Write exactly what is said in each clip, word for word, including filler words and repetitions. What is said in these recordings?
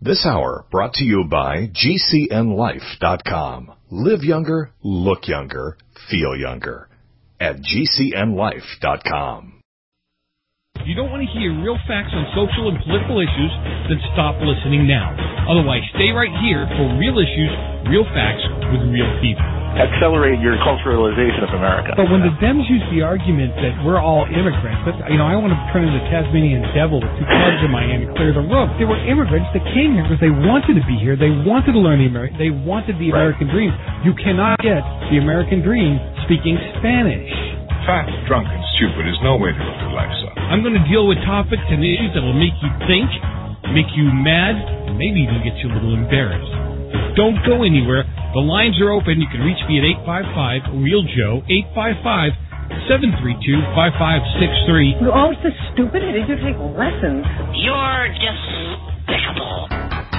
This hour brought to you by G C N life dot com. Live younger, look younger, feel younger. At G C N life dot com. If you don't want to hear real facts on social and political issues, then stop listening now. Otherwise, stay right here for real issues, real facts with real people. Accelerate your culturalization of America. But when the Dems use the argument that we're all immigrants, that, you know, I want to turn into the Tasmanian devil with two clubs in my hand and clear the room. There were immigrants that came here because they wanted to be here. They wanted to learn the American. They wanted the American dream. You cannot get the American dream speaking Spanish. Fat, drunk, and stupid is no way to live your life, son. I'm going to deal with topics and issues that will make you think, make you mad, and maybe even get you a little embarrassed. Don't go anywhere. The lines are open. You can reach me at eight five five, real Joe, eight five five, seven three two, five five six three. You're always so stupid. How did you take lessons? You're despicable.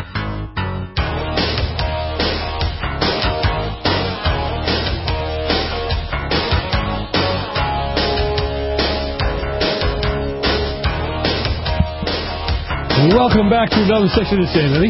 Welcome back to another section of Insanity.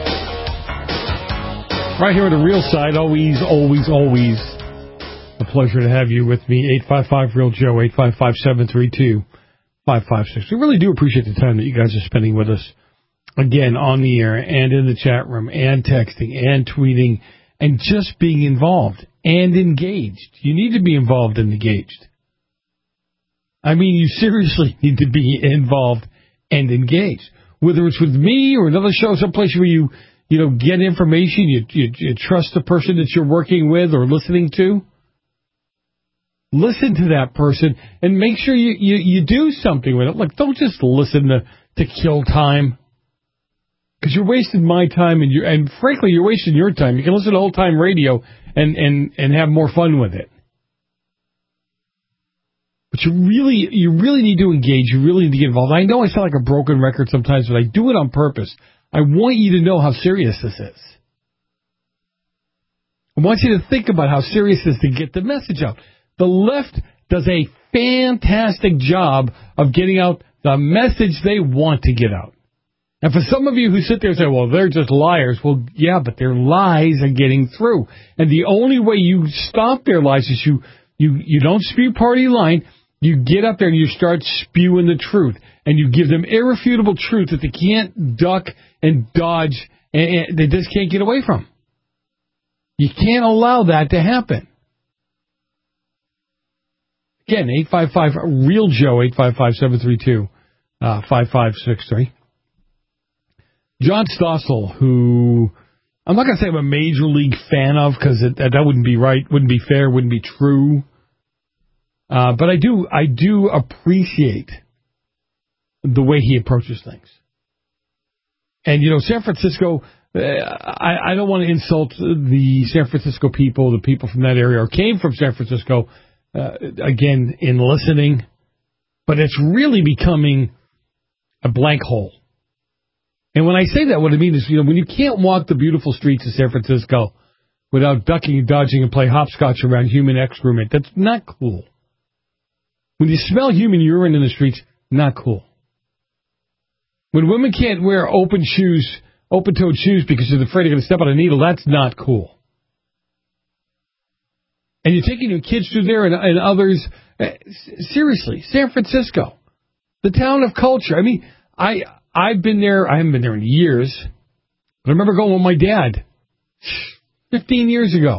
Right here on the real side, always, always, always a pleasure to have you with me. eight five five, real Joe, eight five five, seven three two, five five six. We really do appreciate the time that you guys are spending with us, again, on the air and in the chat room and texting and tweeting and just being involved and engaged. You need to be involved and engaged. I mean, you seriously need to be involved and engaged. Whether it's with me or another show, someplace where you, you know, get information, you, you, you trust the person that you're working with or listening to. Listen to that person and make sure you, you, you do something with it. Look, don't just listen to, to kill time. Because you're wasting my time and you and frankly, you're wasting your time. You can listen to old time radio and, and, and have more fun with it. But you really, you really need to engage. You really need to get involved. I know I sound like a broken record sometimes, but I do it on purpose. I want you to know how serious this is. I want you to think about how serious it is to get the message out. The left does a fantastic job of getting out the message they want to get out. And for some of you who sit there and say, well, they're just liars. Well, yeah, but their lies are getting through. And the only way you stop their lies is you, you, you don't spew party line. You get up there and you start spewing the truth. And you give them irrefutable truth that they can't duck and dodge and, and they just can't get away from. You can't allow that to happen. Again, eight five five, real Joe, eight five five, seven three two, five five six three. John Stossel, who I'm not going to say I'm a major league fan of because that wouldn't be right, wouldn't be fair, wouldn't be true. Uh, but I do, I do appreciate the way he approaches things. And, you know, San Francisco, uh, I, I don't want to insult the San Francisco people, the people from that area or came from San Francisco, uh, again, in listening. But it's really becoming a blank hole. And when I say that, what I mean is, you know, when you can't walk the beautiful streets of San Francisco without ducking and dodging and play hopscotch around human excrement, that's not cool. When you smell human urine in the streets, not cool. When women can't wear open shoes, open-toed shoes because they're afraid they're going to step on a needle, that's not cool. And you're taking your kids through there and, and others. Uh, seriously, San Francisco, the town of culture. I mean, I, I've been there. I haven't been there in years. But I remember going with my dad fifteen years ago.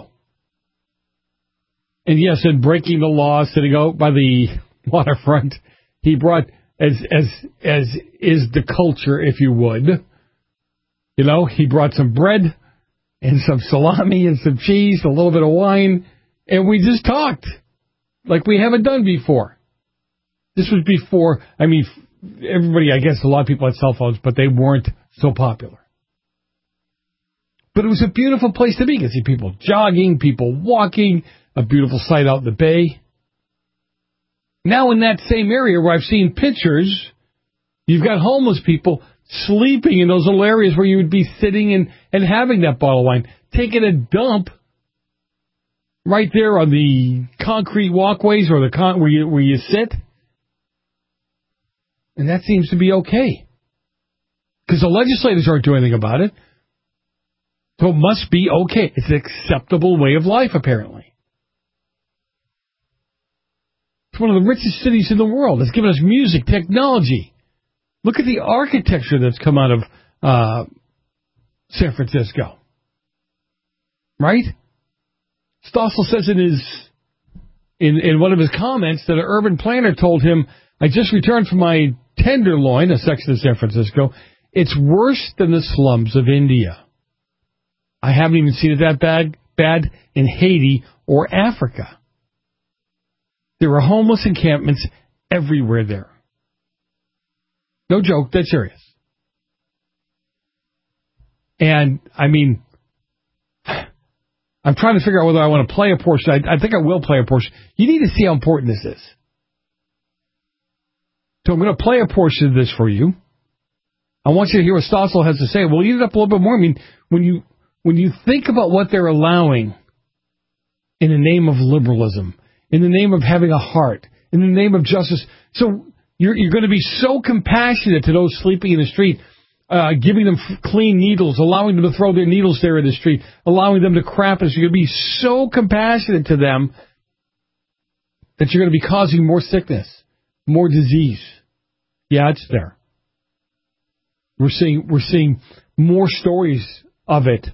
And yes, and breaking the law, sitting out by the waterfront, he brought, as as as is the culture, if you would, you know, he brought some bread and some salami and some cheese, a little bit of wine, and we just talked like we haven't done before. This was before, I mean, everybody, I guess a lot of people had cell phones, but they weren't so popular. But it was a beautiful place to be. You could see people jogging, people walking, a beautiful sight out in the bay. Now in that same area where I've seen pictures, you've got homeless people sleeping in those little areas where you would be sitting and, and having that bottle of wine, taking a dump right there on the concrete walkways or the con- where you where you sit. And that seems to be okay. Because the legislators aren't doing anything about it. So it must be okay. It's an acceptable way of life, apparently. It's one of the richest cities in the world. It's given us music, technology. Look at the architecture that's come out of uh, San Francisco. Right? Stossel says in his in, in one of his comments that an urban planner told him, I just returned from my Tenderloin, a section of San Francisco. It's worse than the slums of India. I haven't even seen it that bad, bad in Haiti or Africa. There are homeless encampments everywhere there. No joke, that's serious. And, I mean, I'm trying to figure out whether I want to play a portion. I, I think I will play a portion. You need to see how important this is. So I'm going to play a portion of this for you. I want you to hear what Stossel has to say. We'll eat it up a little bit more. I mean, when you when you think about what they're allowing in the name of liberalism, in the name of having a heart, in the name of justice, so you're, you're going to be so compassionate to those sleeping in the street, uh, giving them f- clean needles, allowing them to throw their needles there in the street, allowing them to crap us. You're going to be so compassionate to them that you're going to be causing more sickness, more disease. Yeah, it's there. We're seeing we're seeing more stories of it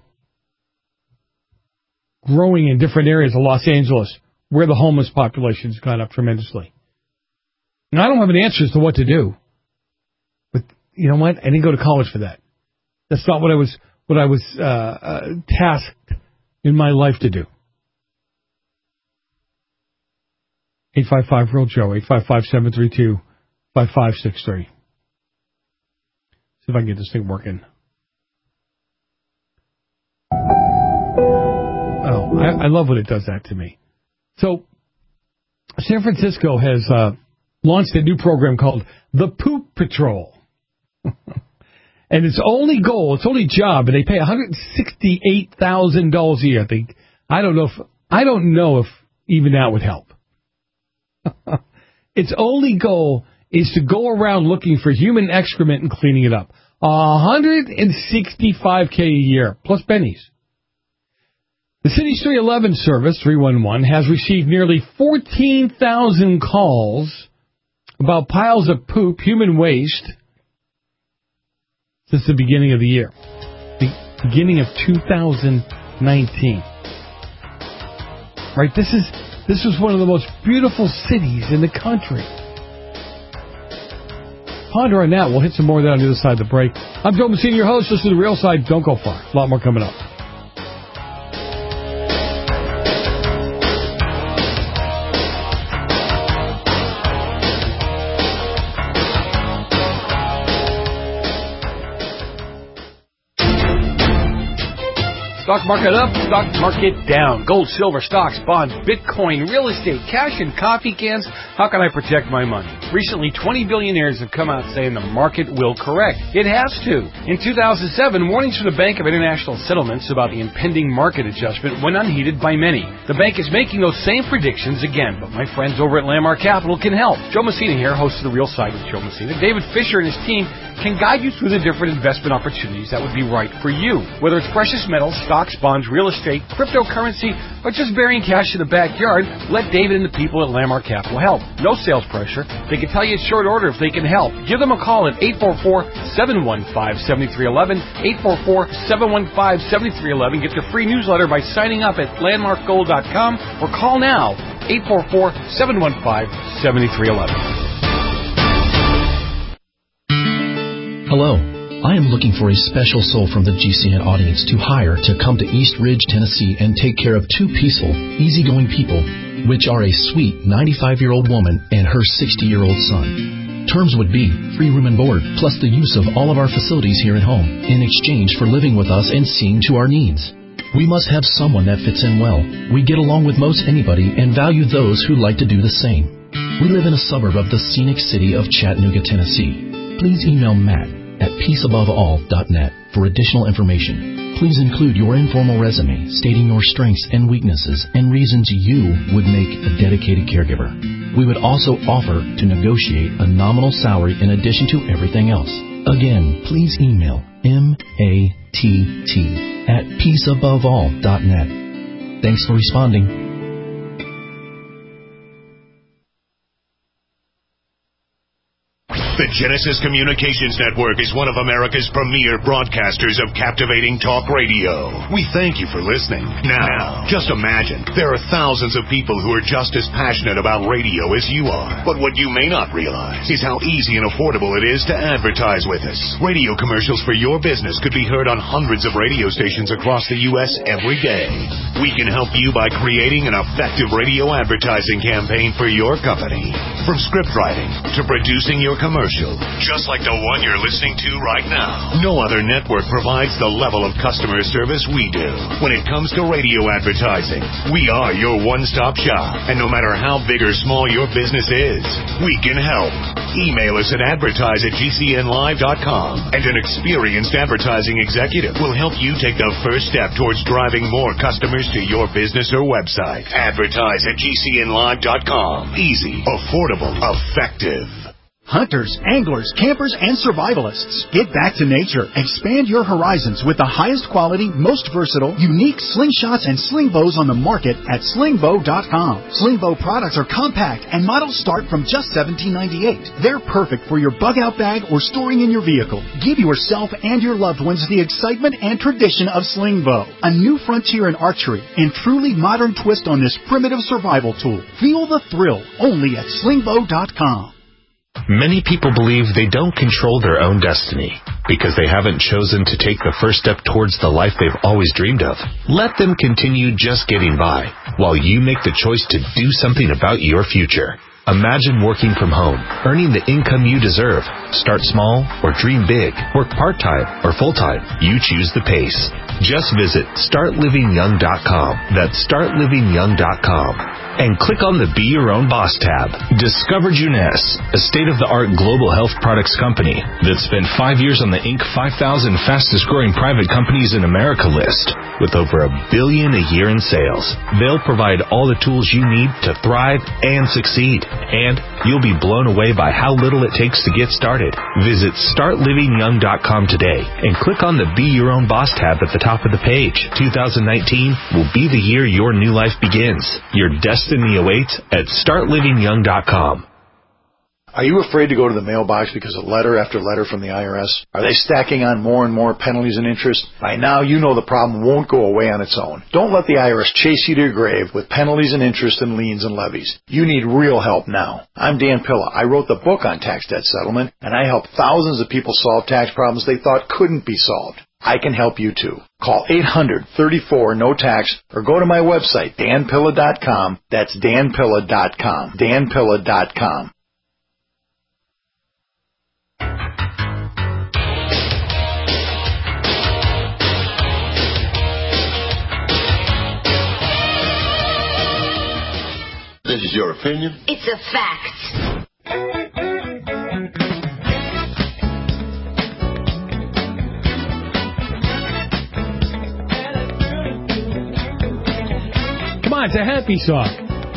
growing in different areas of Los Angeles where the homeless population has gone up tremendously. And I don't have an answer as to what to do. But you know what? I didn't go to college for that. That's not what I was what I was uh, uh, tasked in my life to do. eight five five real Joe, eight five five, seven three two, five five six three. See if I can get this thing working. Oh, I, I love when it does that to me. So, San Francisco has uh, launched a new program called the Poop Patrol. And its only goal, its only job, and they pay one hundred sixty-eight thousand dollars a year, I think. I don't know if, I don't know if even that would help. Its only goal is to go around looking for human excrement and cleaning it up. one hundred sixty-five thousand dollars a year, plus pennies. The city's three one one service, three one one, has received nearly fourteen thousand calls about piles of poop, human waste, since the beginning of the year. The beginning of two thousand nineteen. Right, this is this is one of the most beautiful cities in the country. Ponder on that. We'll hit some more of that on the other side of the break. I'm Joe Messina, your host. This is The Real Side. Don't go far. A lot more coming up. Stock market up, stock market down. Gold, silver, stocks, bonds, Bitcoin, real estate, cash, and coffee cans. How can I protect my money? Recently, twenty billionaires have come out saying the market will correct. It has to. In two thousand seven, warnings from the Bank of International Settlements about the impending market adjustment went unheeded by many. The bank is making those same predictions again, but my friends over at Landmark Capital can help. Joe Messina here, host of The Real Side with Joe Messina. David Fisher and his team can guide you through the different investment opportunities that would be right for you. Whether it's precious metals, stocks, bonds, real estate, cryptocurrency, or just burying cash in the backyard, let David and the people at Landmark Capital help. No sales pressure. They can tell you in short order if they can help. Give them a call at eight four four, seven one five, seven three one one, eight four four, seven one five, seven three one one. Get their free newsletter by signing up at landmark gold dot com or call now, eight four four, seven one five, seven three one one. Hello. I am looking for a special soul from the G C N audience to hire to come to East Ridge, Tennessee and take care of two peaceful, easygoing people, which are a sweet ninety-five-year-old woman and her sixty-year-old son. Terms would be free room and board, plus the use of all of our facilities here at home, in exchange for living with us and seeing to our needs. We must have someone that fits in well. We get along with most anybody and value those who like to do the same. We live in a suburb of the scenic city of Chattanooga, Tennessee. Please email Matt at peace above all dot net for additional information. Please include your informal resume stating your strengths and weaknesses and reasons you would make a dedicated caregiver. We would also offer to negotiate a nominal salary in addition to everything else. Again, please email M A T T at peaceaboveall dot net. Thanks for responding. The Genesis Communications Network is one of America's premier broadcasters of captivating talk radio. We thank you for listening. Now, just imagine, there are thousands of people who are just as passionate about radio as you are. But what you may not realize is how easy and affordable it is to advertise with us. Radio commercials for your business could be heard on hundreds of radio stations across the U S every day. We can help you by creating an effective radio advertising campaign for your company. From script writing to producing your commercial, just like the one you're listening to right now. No other network provides the level of customer service we do. When it comes to radio advertising, we are your one-stop shop. And no matter how big or small your business is, we can help. Email us at advertise at G C N live dot com, and an experienced advertising executive will help you take the first step towards driving more customers to your business or website. Advertise at G C N live dot com. Easy, affordable, effective. Hunters, anglers, campers, and survivalists. Get back to nature. Expand your horizons with the highest quality, most versatile, unique slingshots and sling bows on the market at sling bow dot com. Sling bow products are compact and models start from just seventeen ninety-eight. They're perfect for your bug-out bag or storing in your vehicle. Give yourself and your loved ones the excitement and tradition of sling bow, a new frontier in archery and truly modern twist on this primitive survival tool. Feel the thrill only at sling bow dot com. Many people believe they don't control their own destiny because they haven't chosen to take the first step towards the life they've always dreamed of. Let them continue just getting by while you make the choice to do something about your future. Imagine working from home, earning the income you deserve. Start small or dream big. Work part-time or full-time. You choose the pace. Just visit start living young dot com. That's start living young dot com. And click on the Be Your Own Boss tab. Discover Juness, a state-of-the-art global health products company that spent five years on the Inc five thousand fastest-growing private companies in America list with over a billion a year in sales. They'll provide all the tools you need to thrive and succeed. And you'll be blown away by how little it takes to get started. Visit start living young dot com today and click on the Be Your Own Boss tab at the top of the page. two thousand nineteen will be the year your new life begins. Your destiny awaits at start living young dot com. Are you afraid to go to the mailbox because of letter after letter from the I R S? Are they stacking on more and more penalties and interest? By now, you know the problem won't go away on its own. Don't let the I R S chase you to your grave with penalties and interest and liens and levies. You need real help now. I'm Dan Pilla. I wrote the book on tax debt settlement, and I help thousands of people solve tax problems they thought couldn't be solved. I can help you too. Call eight hundred, thirty-four, no tax or go to my website, dan pilla dot com. That's dan pilla dot com. dan pilla dot com. This is your opinion? It's a fact. Come on, it's a happy song.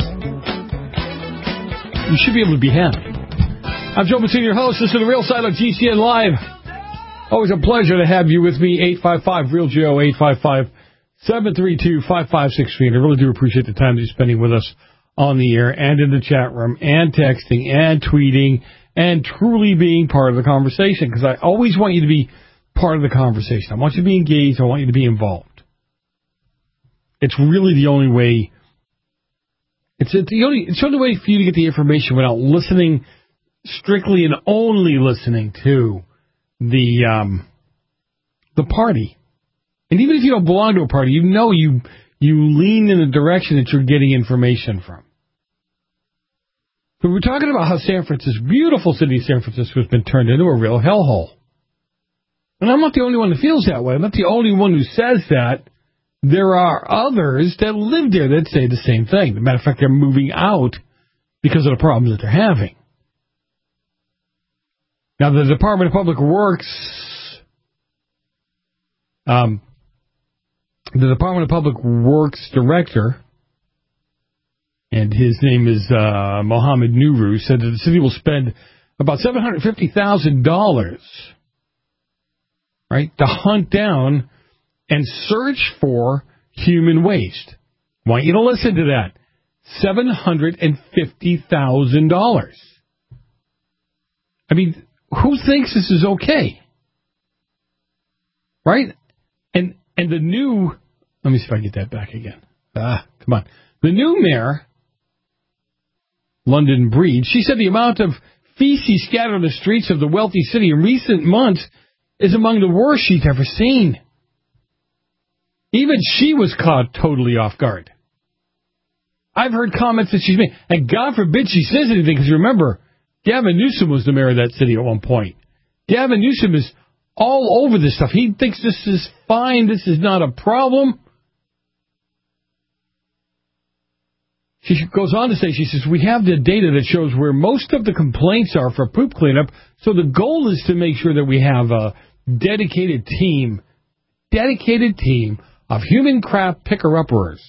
You should be able to be happy. I'm Joe Massino, your host. This is The Real Side on G C N Live. Always a pleasure to have you with me. eight five five, real Joe, eight five five, seven three two, five five six three. And I really do appreciate the time that you're spending with us on the air and in the chat room and texting and tweeting and truly being part of the conversation, because I always want you to be part of the conversation. I want you to be engaged. I want you to be involved. It's really the only way. It's the only, it's the only way for you to get the information without listening strictly and only listening to the um, the party. And even if you don't belong to a party, you know you you lean in the direction that you're getting information from. But we're talking about how San Francisco, beautiful city of San Francisco, has been turned into a real hellhole. And I'm not the only one that feels that way. I'm not the only one who says that. There are others that live there that say the same thing. As a matter of fact, they're moving out because of the problems that they're having. Now, the Department of Public Works, um, the Department of Public Works Director, and his name is uh, Mohammed Nuru, said that the city will spend about seven hundred fifty thousand dollars right, to hunt down and search for human waste. I want you to listen to that. seven hundred fifty thousand dollars. I mean, who thinks this is okay? Right? And and the new, let me see if I can get that back again. Ah, come on. The new mayor, London Breed, she said the amount of feces scattered on the streets of the wealthy city in recent months is among the worst she's ever seen. Even she was caught totally off guard. I've heard comments that she's made, and God forbid she says anything, because remember, Gavin Newsom was the mayor of that city at one point. Gavin Newsom is all over this stuff. He thinks this is fine, this is not a problem. She goes on to say, she says, we have the data that shows where most of the complaints are for poop cleanup, so the goal is to make sure that we have a dedicated team, dedicated team of human crap picker-uppers.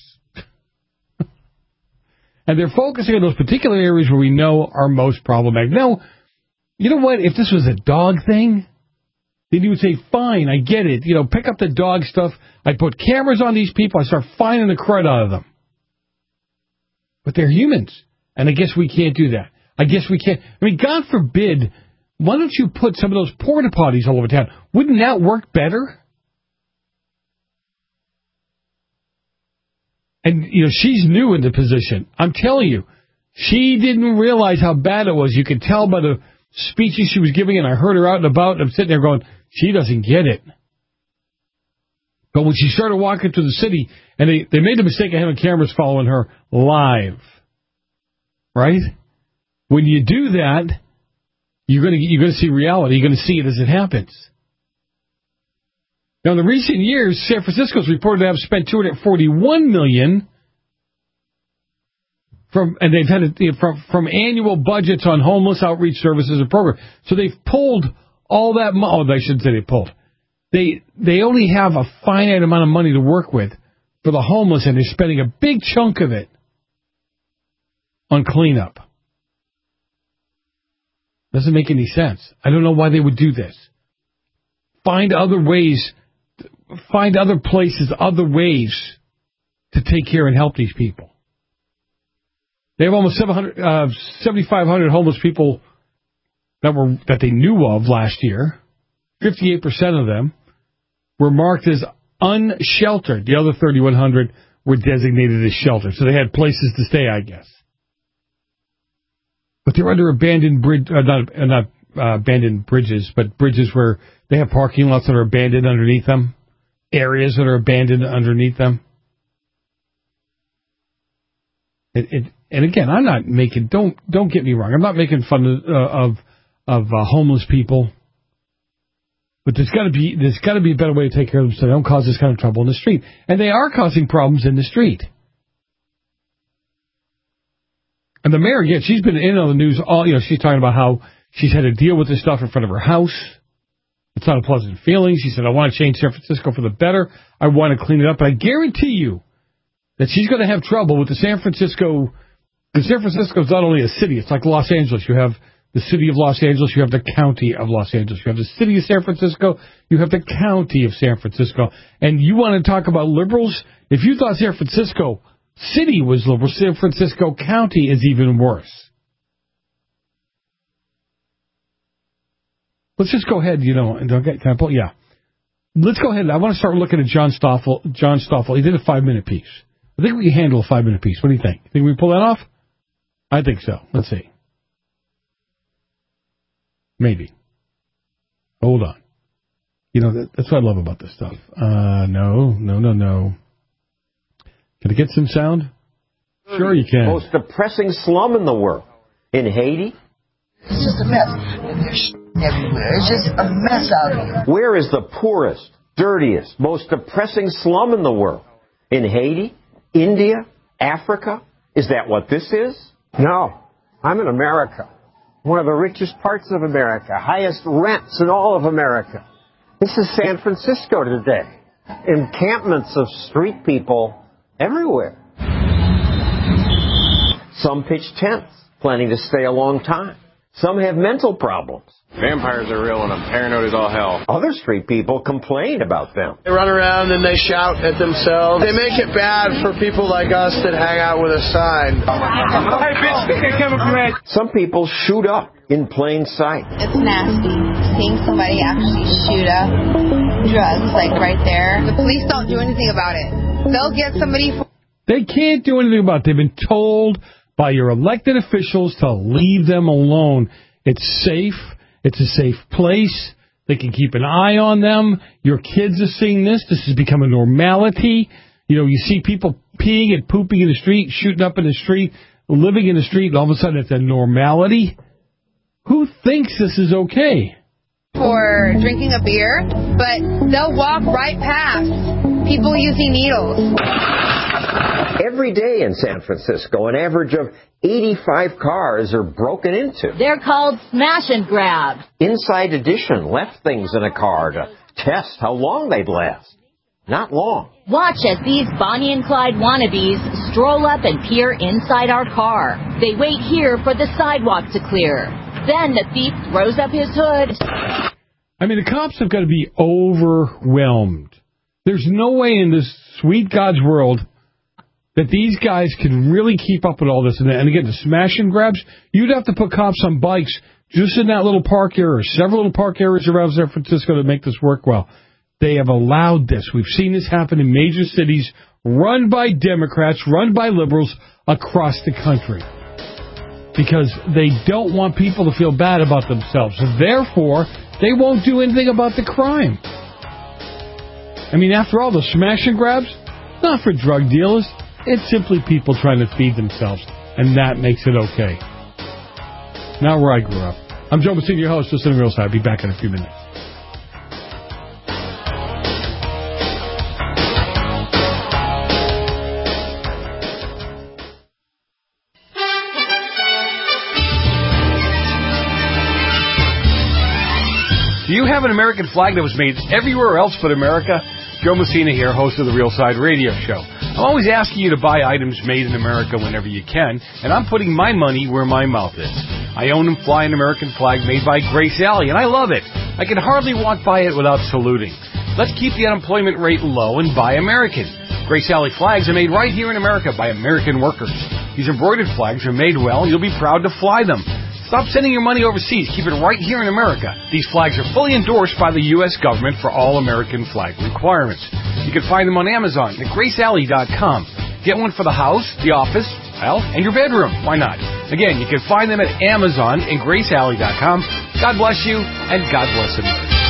And they're focusing on those particular areas where we know are most problematic. Now, you know what? If this was a dog thing, then you would say, fine, I get it. You know, pick up the dog stuff. I put cameras on these people. I start finding the crud out of them. But they're humans. And I guess we can't do that. I guess we can't. I mean, God forbid, why don't you put some of those porta potties all over town? Wouldn't that work better? And, you know, she's new in the position. I'm telling you, she didn't realize how bad it was. You could tell by the speeches she was giving, and I heard her out and about, and I'm sitting there going, she doesn't get it. But when she started walking through the city, and they, they made the mistake of having cameras following her live, right? When you do that, you're going to you're going to see reality. You're going to see it as it happens. Now, in the recent years, San Francisco is reported to have spent two hundred forty-one million dollars from, and they've had it from from annual budgets on homeless outreach services and programs. So they've pulled all that money. Oh, I shouldn't say they pulled. They they only have a finite amount of money to work with for the homeless, and they're spending a big chunk of it on cleanup. Doesn't make any sense. I don't know why they would do this. Find other ways. Find other places, other ways to take care and help these people. They have almost seven hundred, uh, seventy-five hundred homeless people that were that they knew of last year. fifty-eight percent of them were marked as unsheltered. The other thirty-one hundred were designated as sheltered. So they had places to stay, I guess. But they're under abandoned bridge, uh, not, uh, not uh, abandoned bridges, but bridges where they have parking lots that are abandoned underneath them. Areas that are abandoned underneath them. It, it, and again, I'm not making, don't don't get me wrong, I'm not making fun of uh, of, of uh, homeless people. But there's got to be there's got to be a better way to take care of them so they don't cause this kind of trouble in the street. And they are causing problems in the street. And the mayor, again, she's been in on the news all, you know, she's talking about how she's had to deal with this stuff in front of her house. It's not a pleasant feeling. She said, I want to change San Francisco for the better. I want to clean it up. But I guarantee you that she's going to have trouble with the San Francisco, because San Francisco is not only a city, it's like Los Angeles. You have the city of Los Angeles, you have the county of Los Angeles. You have the city of San Francisco, you have the county of San Francisco. And you want to talk about liberals? If you thought San Francisco city was liberal, San Francisco county is even worse. Let's just go ahead, you know, and don't get, can I pull? Yeah. Let's go ahead. I want to start looking at John Stoffel. John Stoffel. He did a five-minute piece. I think we can handle a five-minute piece. What do you think? Think we can pull that off? I think so. Let's see. Maybe. Hold on. You know, that, that's what I love about this stuff. Uh, no, no, no, no. Can I get some sound? Sure you can. Most depressing slum in the world. In Haiti? It's just a mess. There's everywhere. It's just a mess out here. Where is the poorest, dirtiest, most depressing slum in the world? In Haiti? India? Africa? Is that what this is? No. I'm in America. One of the richest parts of America. Highest rents in all of America. This is San Francisco today. Encampments of street people everywhere. Some pitch tents, planning to stay a long time. Some have mental problems. Vampires are real and I'm paranoid as all hell. Other street people complain about them. They run around and they shout at themselves. They make it bad for people like us that hang out with a sign. Hey, bitch, some people shoot up in plain sight. It's nasty seeing somebody actually shoot up drugs, like right there. The police don't do anything about it. They'll get somebody... For- they can't do anything about it. They've been told by your elected officials to leave them alone. It's safe. It's a safe place. They can keep an eye on them. Your kids are seeing this. This has become a normality. You know, you see people peeing and pooping in the street, shooting up in the street, living in the street, and all of a sudden it's a normality. Who thinks this is okay? For drinking a beer, but they'll walk right past people using needles. Every day in San Francisco, an average of eighty-five cars are broken into. They're called smash and grab. Inside Edition left things in a car to test how long they'd last. Not long. Watch as these Bonnie and Clyde wannabes stroll up and peer inside our car. They wait here for the sidewalk to clear. Then the thief throws up his hood. I mean, the cops have got to be overwhelmed. There's no way in this sweet God's world that these guys can really keep up with all this. And again, the smash and grabs, you'd have to put cops on bikes just in that little park area, several little park areas around San Francisco to make this work well. They have allowed this. We've seen this happen in major cities run by Democrats, run by liberals across the country, because they don't want people to feel bad about themselves. So therefore, they won't do anything about the crime. I mean, after all, the smash and grabs, not for drug dealers. It's simply people trying to feed themselves, and that makes it okay. Now where I grew up. I'm Joe Messina, your host, Listen to Real Side. I'll be back in a few minutes. Do you have an American flag that was made everywhere else but America? Joe Messina here, host of the Real Side Radio Show. I'm always asking you to buy items made in America whenever you can, and I'm putting my money where my mouth is. I own and fly an American flag made by Grace Alley, and I love it. I can hardly walk by it without saluting. Let's keep the unemployment rate low and buy American. Grace Alley flags are made right here in America by American workers. These embroidered flags are made well, and you'll be proud to fly them. Stop sending your money overseas. Keep it right here in America. These flags are fully endorsed by the U S government for all American flag requirements. You can find them on Amazon at grace alley dot com. Get one for the house, the office, well, and your bedroom. Why not? Again, you can find them at Amazon and grace alley dot com. God bless you, and God bless America.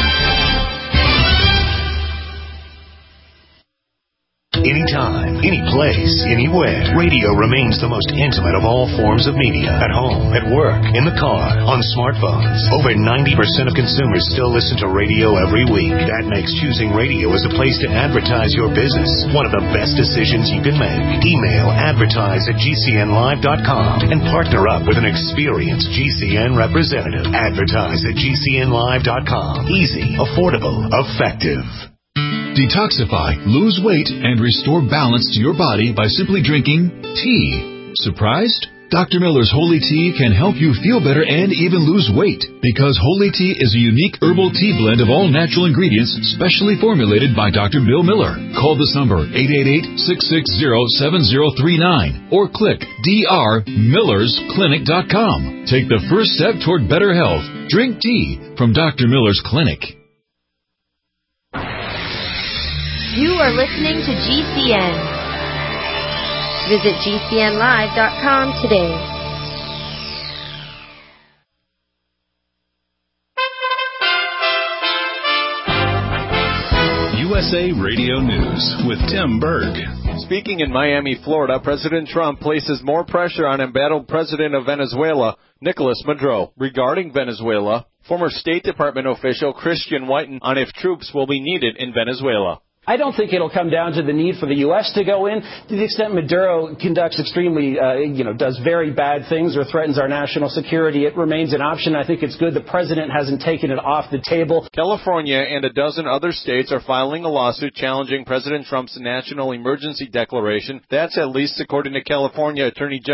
Anytime, any place, anywhere. Radio remains the most intimate of all forms of media. At home, at work, in the car, on smartphones. Over ninety percent of consumers still listen to radio every week. That makes choosing radio as a place to advertise your business one of the best decisions you can make. Email advertise at g c n live dot com and partner up with an experienced G C N representative. Advertise at g c n live dot com. Easy, affordable, effective. Detoxify, lose weight, and restore balance to your body by simply drinking tea. Surprised? Doctor Miller's Holy Tea can help you feel better and even lose weight, because Holy Tea is a unique herbal tea blend of all natural ingredients specially formulated by Doctor Bill Miller. Call this number, eight eight eight, six six zero, seven zero three nine, or click d r millers clinic dot com. Take the first step toward better health. Drink tea from Doctor Miller's Clinic. You are listening to G C N. Visit g c n live dot com today. U S A Radio News with Tim Berg. Speaking in Miami, Florida, President Trump places more pressure on embattled President of Venezuela, Nicolas Maduro, regarding Venezuela. Former State Department official Christian Whiten on if troops will be needed in Venezuela. I don't think it'll come down to the need for the U S to go in. To the extent Maduro conducts extremely, uh, you know, does very bad things or threatens our national security, it remains an option. I think it's good the president hasn't taken it off the table. California and a dozen other states are filing a lawsuit challenging President Trump's national emergency declaration. That's at least according to California Attorney General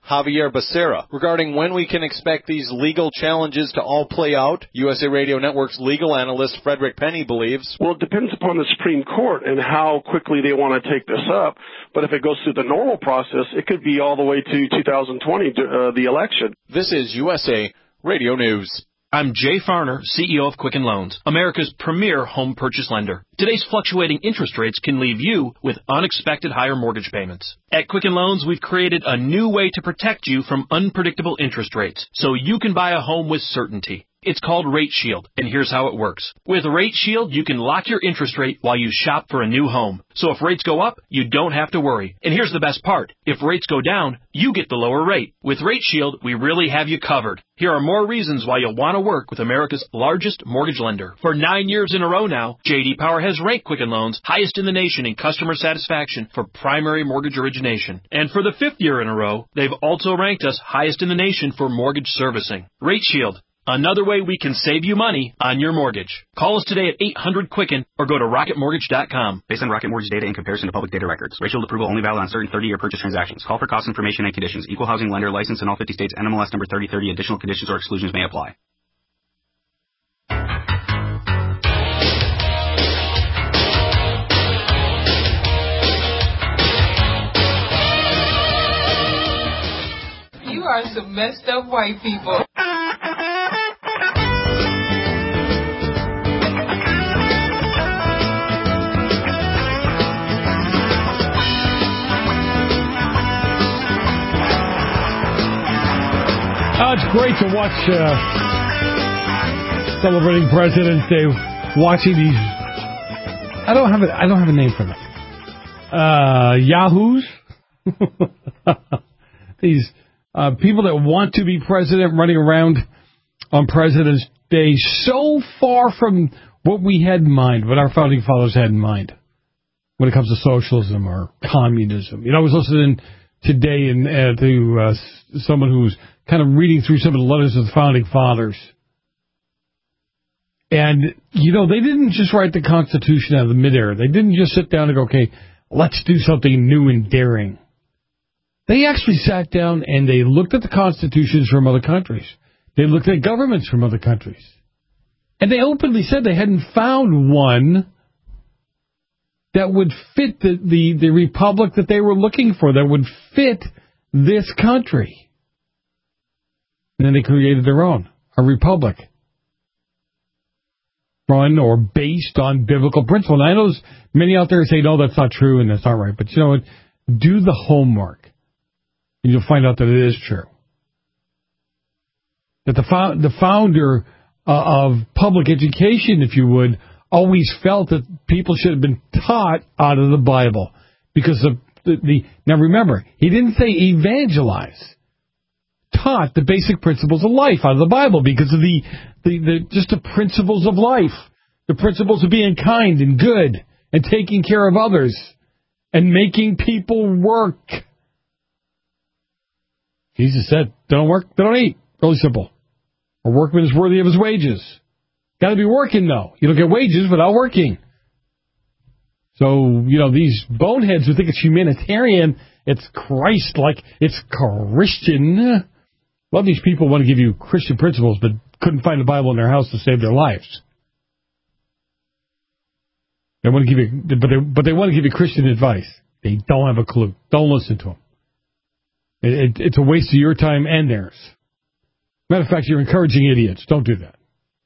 Javier Becerra. Regarding when we can expect these legal challenges to all play out, U S A Radio Network's legal analyst Frederick Penny believes, well, it depends upon the Supreme Court and how quickly they want to take this up. But if it goes through the normal process, it could be all the way to two thousand twenty, uh, the election. This is U S A Radio News. I'm Jay Farner, C E O of Quicken Loans, America's premier home purchase lender. Today's fluctuating interest rates can leave you with unexpected higher mortgage payments. At Quicken Loans, we've created a new way to protect you from unpredictable interest rates so you can buy a home with certainty. It's called Rate Shield, and here's how it works. With Rate Shield, you can lock your interest rate while you shop for a new home. So if rates go up, you don't have to worry. And here's the best part. If rates go down, you get the lower rate. With Rate Shield, we really have you covered. Here are more reasons why you'll want to work with America's largest mortgage lender. For nine years in a row now, J D Power has ranked Quicken Loans highest in the nation in customer satisfaction for primary mortgage origination. And for the fifth year in a row, they've also ranked us highest in the nation for mortgage servicing. Rate Shield. Another way we can save you money on your mortgage. Call us today at eight hundred Quicken or go to rocket mortgage dot com. Based on Rocket Mortgage data in comparison to public data records. Rate Shield approval only valid on certain thirty-year purchase transactions. Call for cost information and conditions. Equal housing lender license in all fifty states. N M L S number thirty thirty. Additional conditions or exclusions may apply. You are some messed up white people. Oh, it's great to watch uh, celebrating President's Day, watching these. I don't have a, I don't have a name for them. Uh, yahoos. These uh, people that want to be president running around on President's Day, so far from what we had in mind, what our founding fathers had in mind when it comes to socialism or communism. You know, I was listening today in, uh, to uh, someone who's kind of reading through some of the letters of the founding fathers. And, you know, they didn't just write the Constitution out of the midair. They didn't just sit down and go, okay, let's do something new and daring. They actually sat down and they looked at the constitutions from other countries. They looked at governments from other countries. And they openly said they hadn't found one that would fit the, the, the republic that they were looking for, that would fit this country. And then they created their own, a republic, run or based on biblical principle. And I know many out there say, no, that's not true and that's not right. But you know what? Do the homework, and you'll find out that it is true. That the, fo- the founder uh, of public education, if you would, always felt that people should have been taught out of the Bible. Because of the, the now remember, he didn't say evangelize. Taught the basic principles of life out of the Bible because of the, the, the just the principles of life, the principles of being kind and good and taking care of others and making people work. Jesus said, don't work, they don't eat. Really simple. A workman is worthy of his wages. Got to be working, though. You don't get wages without working. So, you know, these boneheads who think it's humanitarian, it's Christ-like, it's Christian. A lot of these people want to give you Christian principles, but couldn't find a Bible in their house to save their lives. They want to give you, but they, but they want to give you Christian advice. They don't have a clue. Don't listen to them. It, it, it's a waste of your time and theirs. Matter of fact, you're encouraging idiots. Don't do that.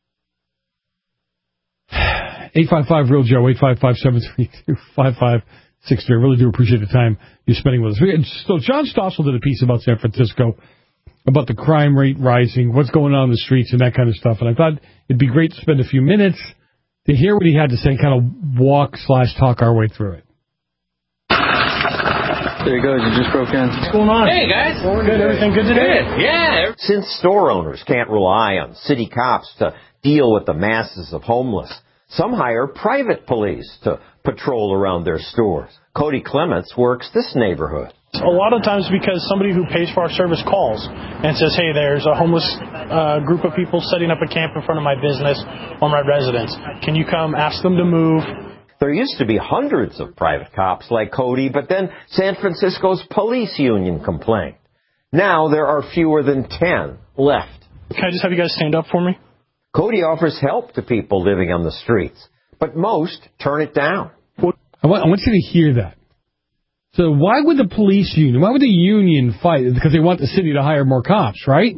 eight five five real Joe, eight five five, seven three two, five five six three. I really do appreciate the time you're spending with us. So John Stossel did a piece about San Francisco, about the crime rate rising, what's going on in the streets and that kind of stuff. And I thought it'd be great to spend a few minutes to hear what he had to say and kind of walk slash talk our way through it. There he goes. You just broke in. What's going on? Hey, guys. Good. Everything good today? Good. Yeah. Since store owners can't rely on city cops to deal with the masses of homeless, some hire private police to patrol around their stores. Cody Clements works this neighborhood. A lot of times because somebody who pays for our service calls and says, hey, there's a homeless uh, group of people setting up a camp in front of my business or my residence. Can you come ask them to move? There used to be hundreds of private cops like Cody, but then San Francisco's police union complained. Now there are fewer than ten left. Can I just have you guys stand up for me? Cody offers help to people living on the streets, but most turn it down. I want, I want you to hear that. So why would the police union, why would the union fight? Because they want the city to hire more cops, right?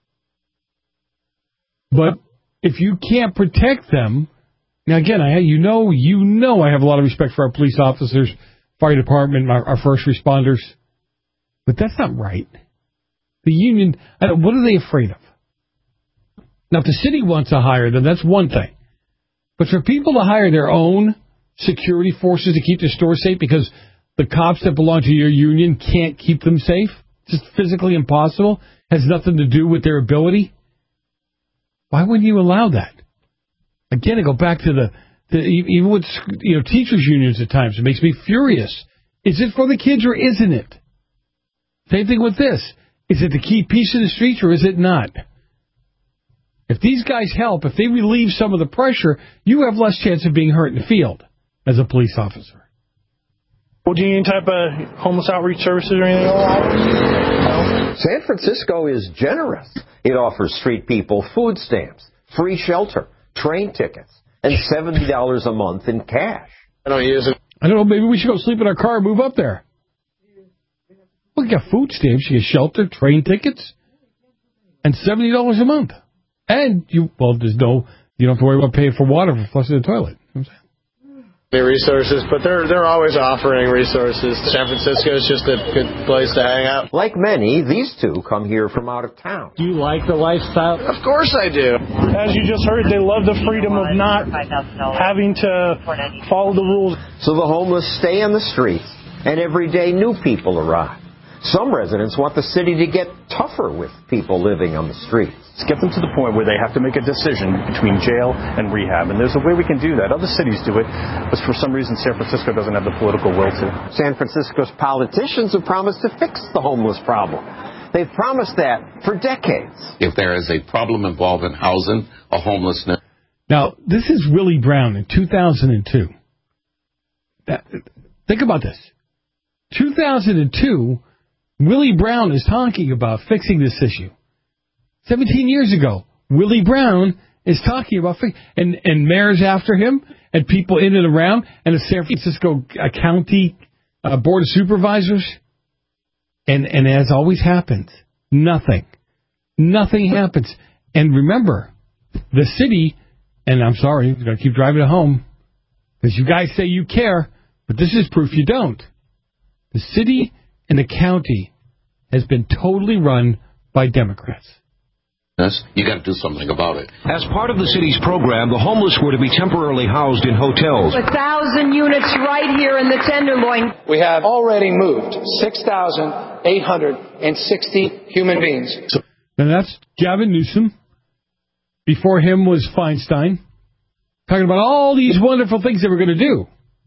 But if you can't protect them, now again, I you know you know I have a lot of respect for our police officers, fire department, our, our first responders, but that's not right. The union, I don't, what are they afraid of? Now, if the city wants to hire them, that's one thing. But for people to hire their own security forces to keep the store safe because the cops that belong to your union can't keep them safe, just physically impossible, has nothing to do with their ability, why wouldn't you allow that? Again, I go back to the, the even with you know teachers' unions at times, it makes me furious. Is it for the kids or isn't it? Same thing with this. Is it to keep peace in the streets or is it not? If these guys help, if they relieve some of the pressure, you have less chance of being hurt in the field as a police officer. Well, do you need any type of homeless outreach services or anything? No. San Francisco is generous. It offers street people food stamps, free shelter, train tickets, and seventy dollars a month in cash. I don't use it. I don't know, maybe we should go sleep in our car and move up there. Well, you got food stamps, you get shelter, train tickets, and seventy dollars a month. And you, well, there's no, you don't have to worry about paying for water for flushing the toilet. You know what I'm saying? Resources, but they're they're always offering resources. San Francisco is just a good place to hang out. Like many, these two come here from out of town. Do you like the lifestyle? Of course I do. As you just heard, they love the freedom of not having to follow the rules. So the homeless stay on the streets, and every day new people arrive. Some residents want the city to get tougher with people living on the streets. Get them to the point where they have to make a decision between jail and rehab. And there's a way we can do that. Other cities do it, but for some reason San Francisco doesn't have the political will to. San Francisco's politicians have promised to fix the homeless problem. They've promised that for decades. If there is a problem involved in housing or homelessness. Now, this is Willie Brown in two thousand two. Think about this. two thousand two, Willie Brown is talking about fixing this issue. seventeen years ago, Willie Brown is talking about fixing, and, and mayors after him, and people in and around, and the San Francisco County uh, Board of Supervisors. And, and as always happens, nothing. Nothing happens. And remember, the city, and I'm sorry, I'm going to keep driving it home, because you guys say you care, but this is proof you don't. The city and the county has been totally run by Democrats. Yes, you got to do something about it. As part of the city's program, the homeless were to be temporarily housed in hotels. A thousand units right here in the Tenderloin. We have already moved six thousand eight hundred sixty human beings. And that's Gavin Newsom. Before him was Feinstein, talking about all these wonderful things they were going to do.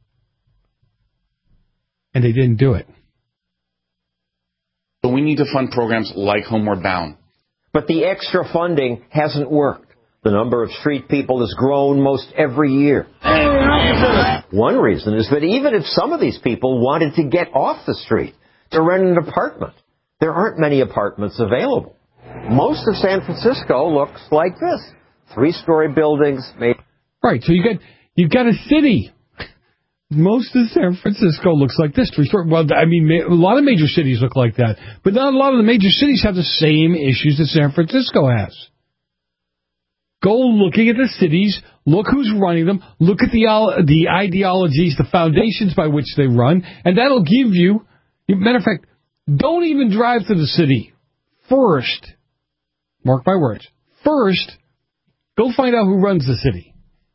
And they didn't do it. So we need to fund programs like Homeward Bound. But the extra funding hasn't worked. The number of street people has grown most every year. One reason is that even if some of these people wanted to get off the street to rent an apartment, there aren't many apartments available. Most of San Francisco looks like this. Three-story buildings. Maybe. Right, so you got you got a city. Most of San Francisco looks like this. Well, I mean, a lot of major cities look like that. But not a lot of the major cities have the same issues that San Francisco has. Go looking at the cities, look who's running them, look at the the ideologies, the foundations by which they run, and that'll give you, matter of fact, don't even drive to the city. First, mark my words, first, go find out who runs the city.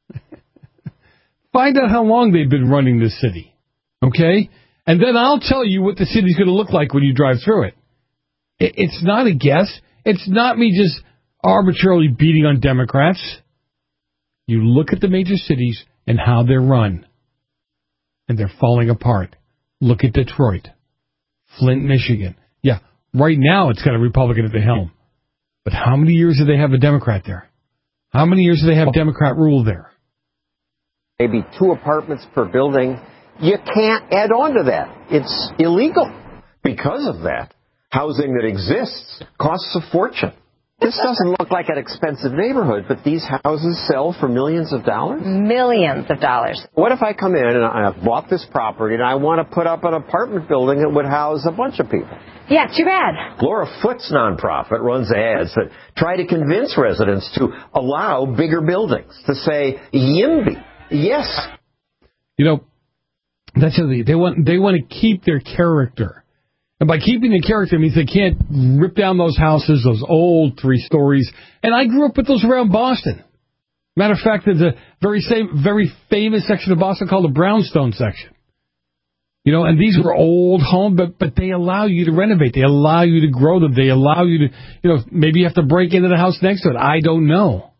Find out how long they've been running this city, okay? And then I'll tell you what the city's going to look like when you drive through it. It's not a guess. It's not me just arbitrarily beating on Democrats. You look at the major cities and how they're run, and they're falling apart. Look at Detroit, Flint, Michigan. Yeah, right now it's got a Republican at the helm. But how many years do they have a Democrat there? How many years do they have Democrat rule there? Maybe two apartments per building. You can't add on to that. It's illegal. Because of that, Housing that exists costs a fortune. This doesn't look like an expensive neighborhood, but these houses sell for millions of dollars? Millions of dollars. What if I come in and I've bought this property and I want to put up an apartment building that would house a bunch of people? Yeah, too bad. Laura Foote's nonprofit runs ads that try to convince residents to allow bigger buildings, to say, YIMBY, yes. You know, that's the thing. They want, they want to keep their character. And by keeping the character, it means they can't rip down those houses, those old three stories. And I grew up with those around Boston. Matter of fact, there's a very same, very famous section of Boston called the Brownstone section. You know, and these were old homes, but, but they allow you to renovate. They allow you to grow them. They allow you to, you know, maybe you have to break into the house next to it. I don't know.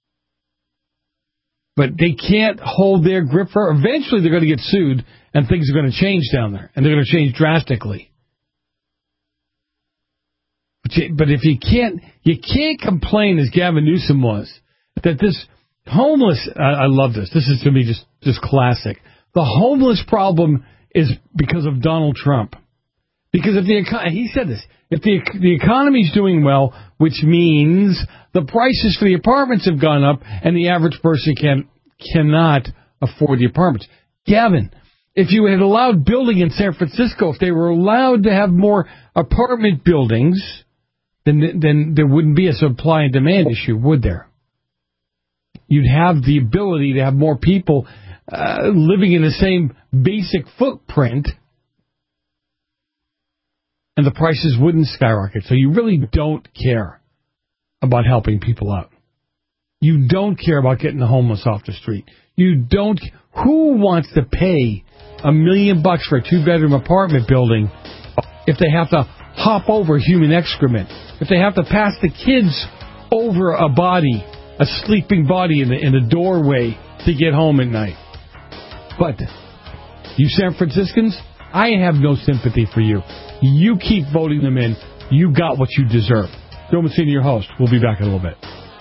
But they can't hold their grip for, eventually they're going to get sued and things are going to change down there. And they're going to change drastically. But if you can't, you can't complain, as Gavin Newsom was, that this homeless, I, I love this, this is to me just, just classic. The homeless problem is because of Donald Trump. Because if the, he said this, if the, the economy's doing well, which means the prices for the apartments have gone up and the average person can, cannot afford the apartments. Gavin, if you had allowed building in San Francisco, if they were allowed to have more apartment buildings, Then, then there wouldn't be a supply and demand issue, would there? You'd have the ability to have more people uh, living in the same basic footprint, and the prices wouldn't skyrocket. So you really don't care about helping people out. You don't care about getting the homeless off the street. You don't. Who wants to pay a million bucks for a two-bedroom apartment building if they have to hop over human excrement, if they have to pass the kids over a body, a sleeping body in the, in the doorway to get home at night? But you San Franciscans, I have no sympathy for you. You keep voting them in. You got what you deserve. Joe Messina, your host. We'll be back in a little bit.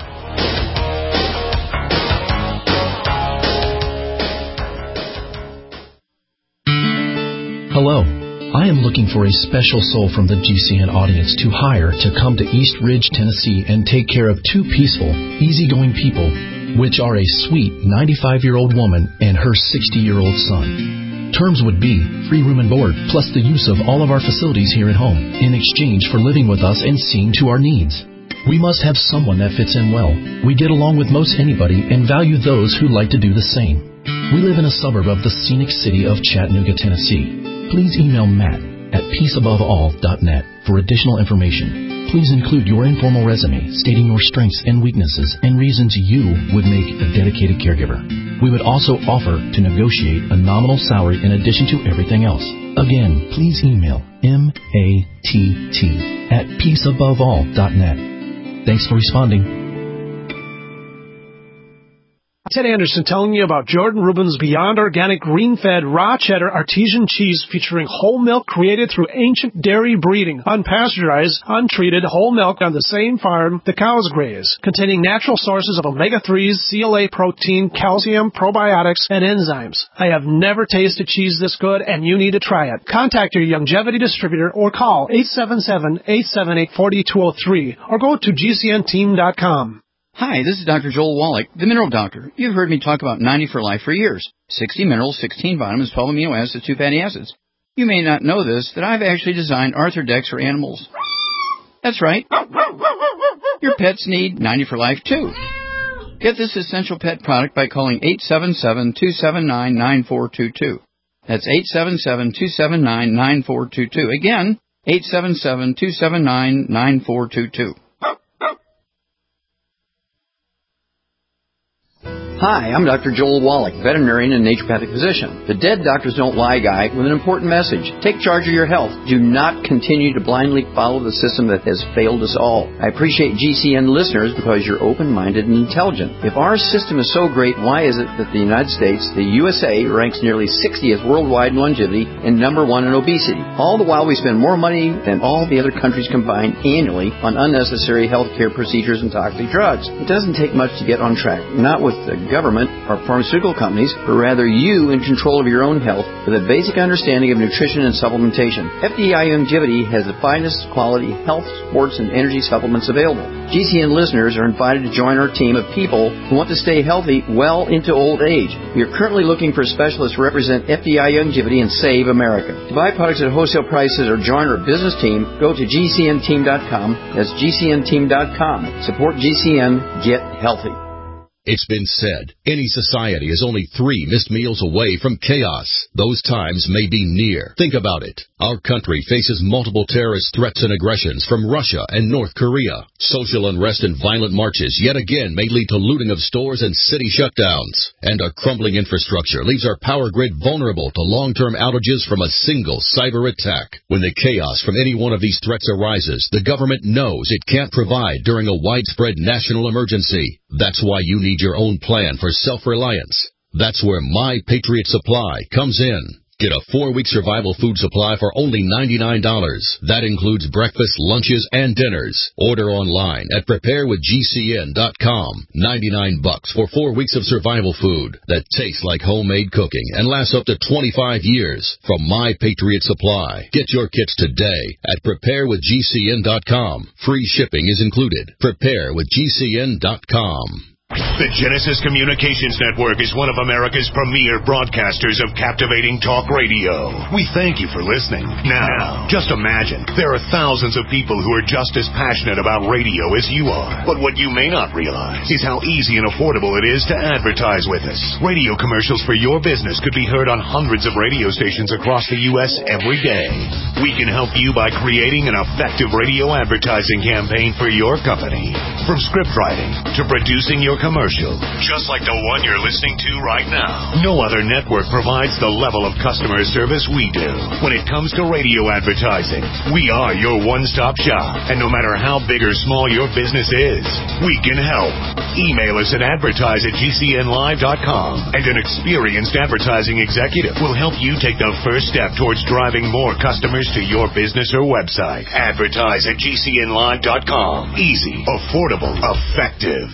Hello. I am looking for a special soul from the G C N audience to hire to come to East Ridge, Tennessee and take care of two peaceful, easygoing people, which are a sweet ninety-five-year-old woman and her sixty-year-old son. Terms would be free room and board, plus the use of all of our facilities here at home in exchange for living with us and seeing to our needs. We must have someone that fits in well. We get along with most anybody and value those who like to do the same. We live in a suburb of the scenic city of Chattanooga, Tennessee. Please email Matt at peace above all dot net for additional information. Please include your informal resume stating your strengths and weaknesses and reasons you would make a dedicated caregiver. We would also offer to negotiate a nominal salary in addition to everything else. Again, please email M A T T at peace above all dot net. Thanks for responding. Ted Anderson telling you about Jordan Rubin's Beyond Organic Green-Fed Raw Cheddar Artesian Cheese featuring whole milk created through ancient dairy breeding, unpasteurized, untreated whole milk on the same farm the cows graze, containing natural sources of omega threes, C L A protein, calcium, probiotics, and enzymes. I have never tasted cheese this good, and you need to try it. Contact your Youngevity distributor or call eight seven seven, eight seven eight, four two zero three or go to G C N team dot com. Hi, this is Doctor Joel Wallach, the Mineral Doctor. You've heard me talk about ninety for Life for years. sixty minerals, sixteen vitamins, twelve amino acids, two fatty acids. You may not know this, that I've actually designed Arthrodex for animals. That's right. Your pets need ninety for Life, too. Get this essential pet product by calling eight seven seven, two seven nine, nine four two two. That's eight seven seven, two seven nine, nine four two two. Again, eight seven seven, two seven nine, nine four two two. Hi, I'm Doctor Joel Wallach, veterinarian and naturopathic physician. The Dead Doctors Don't Lie guy with an important message. Take charge of your health. Do not continue to blindly follow the system that has failed us all. I appreciate G C N listeners because you're open-minded and intelligent. If our system is so great, why is it that the United States, the U S A, ranks nearly sixtieth worldwide in longevity and number one in obesity? All the while we spend more money than all the other countries combined annually on unnecessary health care procedures and toxic drugs. It doesn't take much to get on track. Not with the government or pharmaceutical companies, but rather you in control of your own health with a basic understanding of nutrition and supplementation. F D I Youngevity has the finest quality health, sports, and energy supplements available. G C N listeners are invited to join our team of people who want to stay healthy well into old age. We are currently looking for specialists to represent F D I Youngevity and save America. To buy products at wholesale prices or join our business team, go to G C N team dot com. That's G C N team dot com. Support G C N. Get healthy. It's been said, any society is only three missed meals away from chaos. Those times may be near. Think about it. Our country faces multiple terrorist threats and aggressions from Russia and North Korea. Social unrest and violent marches yet again may lead to looting of stores and city shutdowns. And our crumbling infrastructure leaves our power grid vulnerable to long-term outages from a single cyber attack. When the chaos from any one of these threats arises, the government knows it can't provide during a widespread national emergency. That's why you need your own plan for self-reliance. That's where My Patriot Supply comes in. Get a four-week survival food supply for only ninety-nine dollars. That includes breakfast, lunches, and dinners. Order online at prepare with G C N dot com. ninety-nine bucks for four weeks of survival food that tastes like homemade cooking and lasts up to twenty-five years from My Patriot Supply. Get your kits today at prepare with G C N dot com. Free shipping is included. prepare with G C N dot com. The Genesis Communications Network is one of America's premier broadcasters of captivating talk radio. We thank you for listening. Now, just imagine, there are thousands of people who are just as passionate about radio as you are. But what you may not realize is how easy and affordable it is to advertise with us. Radio commercials for your business could be heard on hundreds of radio stations across the U S every day. We can help you by creating an effective radio advertising campaign for your company. From script writing to producing your commercial, just like the one you're listening to right now. No other network provides the level of customer service we do. When it comes to radio advertising, we are your one-stop shop. And no matter how big or small your business is, we can help. Email us at advertise at G C N live dot com, and an experienced advertising executive will help you take the first step towards driving more customers to your business or website. Advertise at G C N live dot com. Easy, affordable, effective.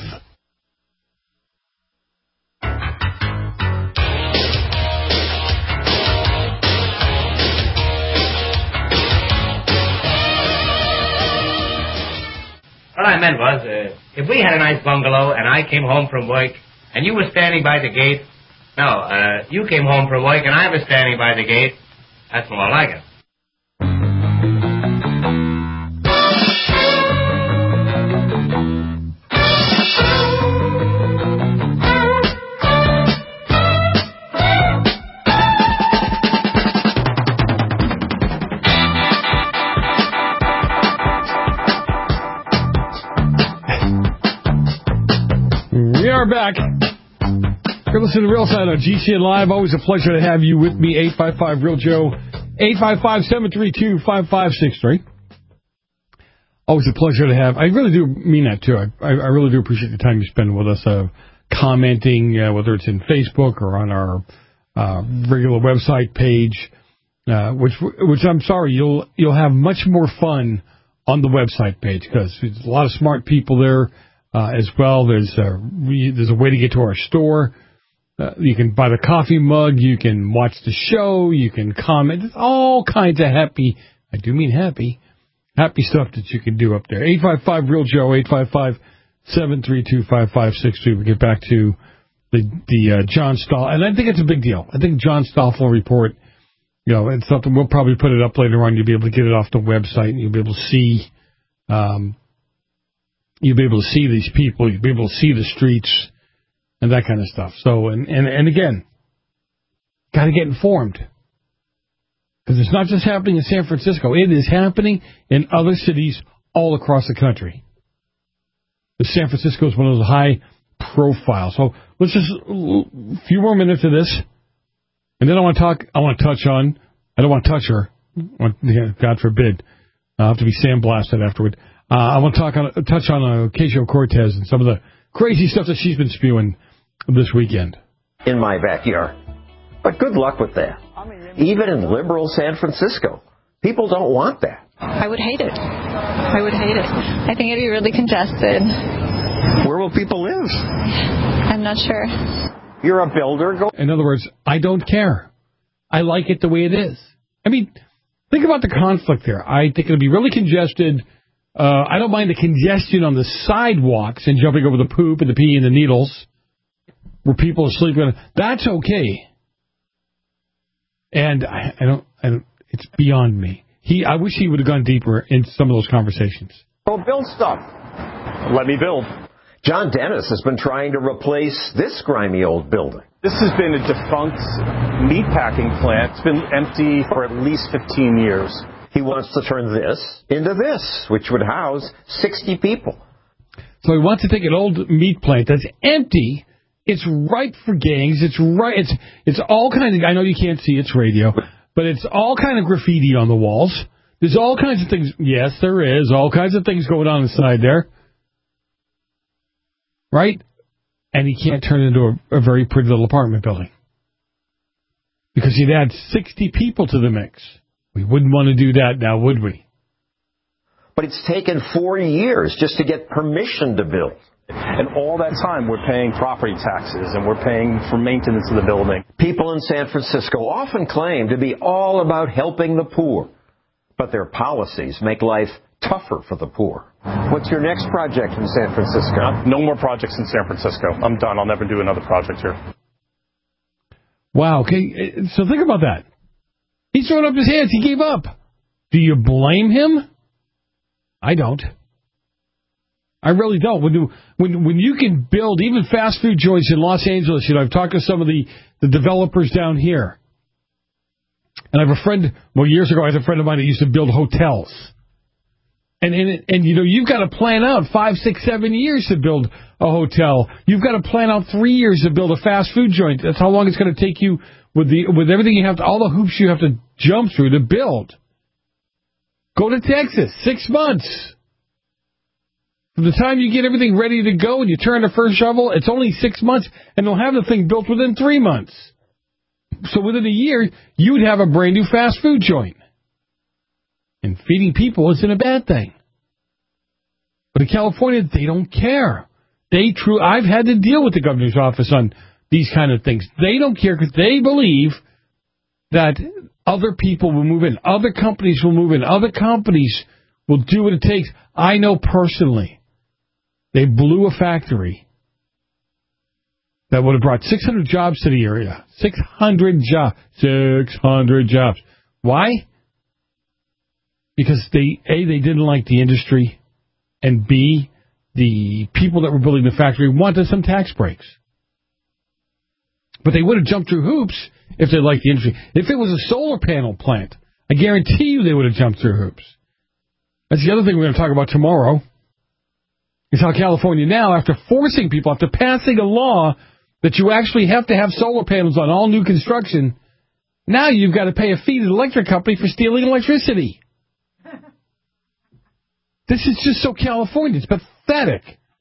What I meant was, uh, if we had a nice bungalow and I came home from work and you were standing by the gate, no, uh, you came home from work and I was standing by the gate, that's more like it. We are back. You're listening to Real Side on G C N Live. Always a pleasure to have you with me. eight five five Real Joe. eight five five, seven three two, five five six three. Always a pleasure to have. I really do mean that, too. I, I, I really do appreciate the time you spend with us, uh, commenting, uh, whether it's in Facebook or on our uh, regular website page, uh, which which I'm sorry, you'll you'll have much more fun on the website page because there's a lot of smart people there. Uh, as well, there's a, there's a way to get to our store. Uh, you can buy the coffee mug. You can watch the show. You can comment. There's all kinds of happy, I do mean happy, happy stuff that you can do up there. eight five five Real Joe, eight five five, seven three two, five five six two. We get back to the the uh, John Stahl. And I think it's a big deal. I think John Stoffel report, you know, it's something we'll probably put it up later on. You'll be able to get it off the website and you'll be able to see, um, You'll be able to see these people. You'll be able to see the streets and that kind of stuff. So, and, and, and again, got to get informed. Because it's not just happening in San Francisco. It is happening in other cities all across the country. But San Francisco is one of those high profile. So let's just, a few more minutes of this. And then I want to talk, I want to touch on, I don't want to touch her. I want, God forbid. I'll have to be sandblasted afterward. Uh, I want to talk on, touch on uh, Ocasio-Cortez and some of the crazy stuff that she's been spewing this weekend. In my backyard. But good luck with that. Even in liberal San Francisco, people don't want that. I would hate it. I would hate it. I think it'd be really congested. Where will people live? I not sure. You're a builder. Go. In other words, I don't care. I like it the way it is. I mean, think about the conflict there. I think it'll be really congested. Uh, I don't mind the congestion on the sidewalks and jumping over the poop and the pee and the needles where people are sleeping. That's okay. And I, I don't, I don't, it's beyond me. He, I wish he would have gone deeper into some of those conversations. Go build stuff. Let me build. John Dennis has been trying to replace this grimy old building. This has been a defunct meatpacking plant. It's been empty for at least fifteen years. He wants to turn this into this, which would house sixty people. So he wants to take an old meat plant that's empty. It's ripe for gangs. It's right. It's it's all kind of. I know you can't see. It's radio, but it's all kind of graffiti on the walls. There's all kinds of things. Yes, there is all kinds of things going on inside there. Right? And he can't turn it into a, a very pretty little apartment building. Because he'd add sixty people to the mix. We wouldn't want to do that now, would we? But it's taken four years just to get permission to build. And all that time, we're paying property taxes and we're paying for maintenance of the building. People in San Francisco often claim to be all about helping the poor. But their policies make life tougher for the poor. What's your next project in San Francisco? No more projects in San Francisco. I'm done. I'll never do another project here. Wow. Okay. So think about that. He's throwing up his hands. He gave up. Do you blame him? I don't. I really don't. When you, when when you can build even fast food joints in Los Angeles, you know, I've talked to some of the, the developers down here. And I have a friend, well, years ago, I had a friend of mine that used to build hotels. And, and, and, you know, you've got to plan out five, six, seven years to build a hotel. You've got to plan out three years to build a fast food joint. That's how long it's going to take you with the with everything you have to, all the hoops you have to jump through to build. Go to Texas, six months. From the time you get everything ready to go and you turn the first shovel, it's only six months, and they'll have the thing built within three months. So within a year, you'd have a brand new fast food joint. And feeding people isn't a bad thing. But in California, they don't care. They true. I've had to deal with the governor's office on these kind of things. They don't care because they believe that other people will move in. Other companies will move in. Other companies will do what it takes. I know personally, they blew a factory that would have brought six hundred jobs to the area. six hundred jobs. six hundred jobs. Why? Because they, A, they didn't like the industry, and B, the people that were building the factory wanted some tax breaks. But they would have jumped through hoops if they liked the industry. If it was a solar panel plant, I guarantee you they would have jumped through hoops. That's the other thing we're going to talk about tomorrow, is how California now, after forcing people, after passing a law that you actually have to have solar panels on all new construction, now you've got to pay a fee to the electric company for stealing electricity. This is just so California. It's pathetic.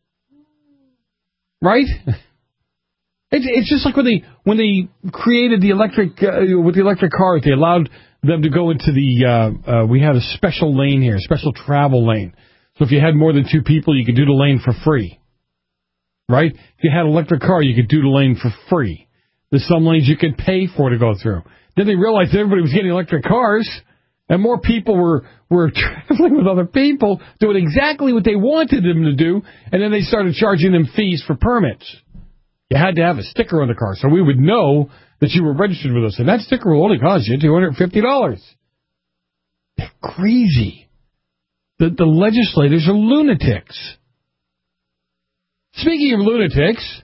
Right? It's, it's just like when they when they created the electric, uh, with the electric cars, they allowed them to go into the, uh, uh, we had a special lane here, a special travel lane. So if you had more than two people, you could do the lane for free. Right? If you had an electric car, you could do the lane for free. There's some lanes you could pay for to go through. Then they realized everybody was getting electric cars, and more people were, were traveling with other people, doing exactly what they wanted them to do, and then they started charging them fees for permits. You had to have a sticker on the car, so we would know that you were registered with us, and that sticker will only cost you two hundred fifty dollars. They're crazy. The, the legislators are lunatics. Speaking of lunatics,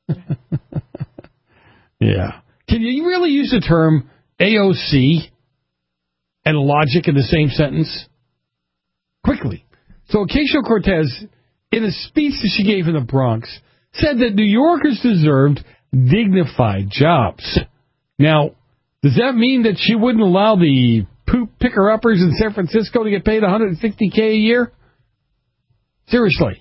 yeah, can you really use the term A O C and logic in the same sentence? Quickly. So Ocasio-Cortez, in a speech that she gave in the Bronx, said that New Yorkers deserved dignified jobs. Now, does that mean that she wouldn't allow the poop picker-uppers in San Francisco to get paid one hundred sixty thousand dollars a year? Seriously.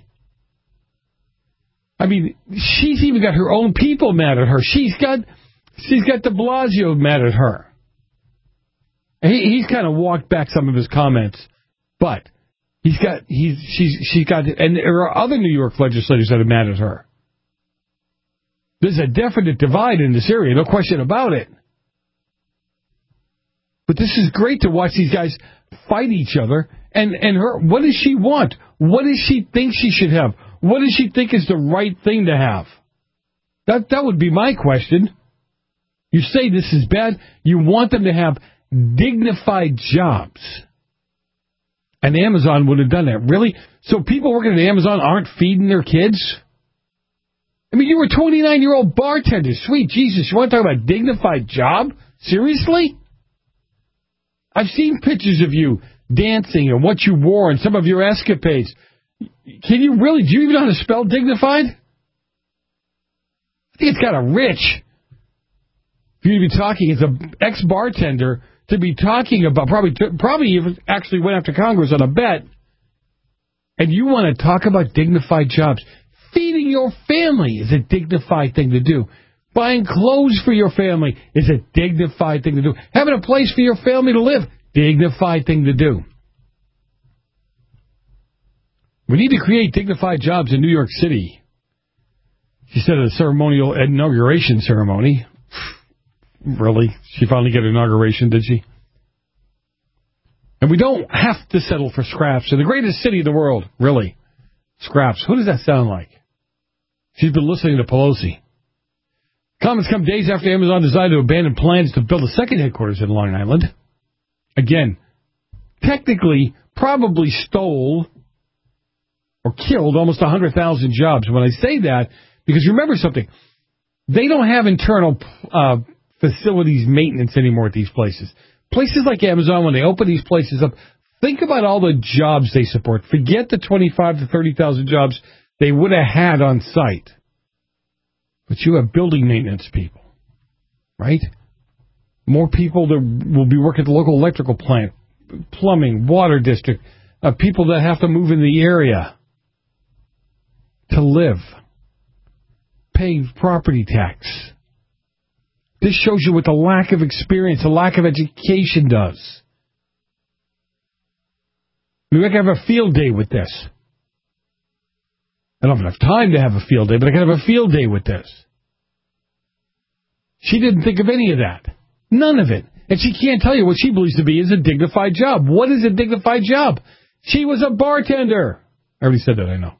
I mean, she's even got her own people mad at her. She's got she's got de Blasio mad at her. He, he's kind of walked back some of his comments, but he's got he's she's she's got, and there are other New York legislators that are mad at her. There's a definite divide in this area, no question about it. But this is great to watch these guys fight each other. And, and her, what does she want? What does she think she should have? What does she think is the right thing to have? That that would be my question. You say this is bad. You want them to have dignified jobs. And Amazon would have done that. Really? So people working at Amazon aren't feeding their kids? I mean, you were a twenty-nine-year-old bartender. Sweet Jesus, you want to talk about dignified job? Seriously? I've seen pictures of you dancing and what you wore and some of your escapades. Can you really, do you even know how to spell dignified? I think it's kind of rich for you to be talking as an ex-bartender, to be talking about, probably probably even actually went after Congress on a bet, and you want to talk about dignified jobs. Feeding your family is a dignified thing to do. Buying clothes for your family is a dignified thing to do. Having a place for your family to live, dignified thing to do. We need to create dignified jobs in New York City. She said at a ceremonial inauguration ceremony. Really? She finally got an inauguration, did she? And we don't have to settle for scraps in the greatest city in the world. Really? Scraps. Who does that sound like? She's been listening to Pelosi. Comments come days after Amazon decided to abandon plans to build a second headquarters in Long Island. Again, technically, probably stole or killed almost one hundred thousand jobs. When I say that, because remember something, they don't have internal uh, facilities maintenance anymore at these places. Places like Amazon, when they open these places up, think about all the jobs they support. Forget the twenty-five to thirty thousand jobs they would have had on site. But you have building maintenance people, right? More people that will be working at the local electrical plant, plumbing, water district, uh, people that have to move in the area to live, paying property tax. This shows you what the lack of experience, the lack of education does. We can have a field day with this. I don't have enough time to have a field day, but I can have a field day with this. She didn't think of any of that. None of it. And she can't tell you what she believes to be is a dignified job. What is a dignified job? She was a bartender. I already said that, I know.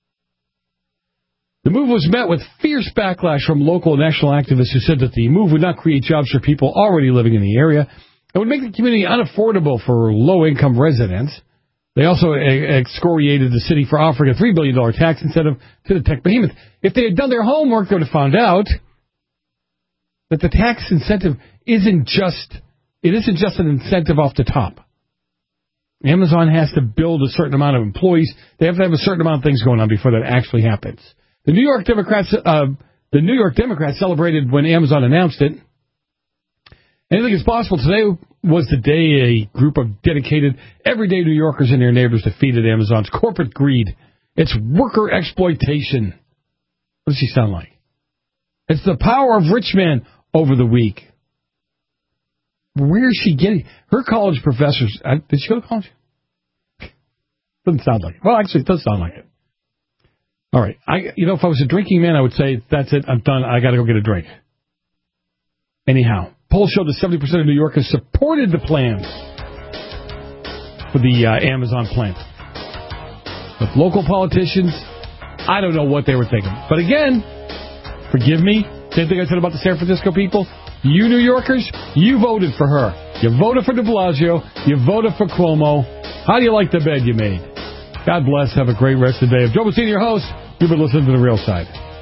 The move was met with fierce backlash from local and national activists who said that the move would not create jobs for people already living in the area. It would make the community unaffordable for low-income residents. They also excoriated the city for offering a three billion dollars tax incentive to the tech behemoth. If they had done their homework, they would have found out that the tax incentive isn't just, it isn't just an incentive off the top. Amazon has to build a certain amount of employees. They have to have a certain amount of things going on before that actually happens. The New York Democrats, uh, the New York Democrats celebrated when Amazon announced it. Anything is possible. Today was the day a group of dedicated, everyday New Yorkers and their neighbors defeated Amazon's corporate greed. It's worker exploitation. What does she sound like? It's the power of rich men over the weak. Where is she getting? Her college professors, uh, did she go to college? Doesn't sound like it. Well, actually, it does sound like it. All right. I, you know, if I was a drinking man, I would say, that's it, I'm done, I got to go get a drink. Anyhow, polls showed that seventy percent of New Yorkers supported the plans for the uh, Amazon plant. But local politicians, I don't know what they were thinking. But again, forgive me, same thing I said about the San Francisco people. You New Yorkers, you voted for her. You voted for de Blasio. You voted for Cuomo. How do you like the bed you made? God bless. Have a great rest of the day. Joe Messina, your host. You've been listening to The Real Side.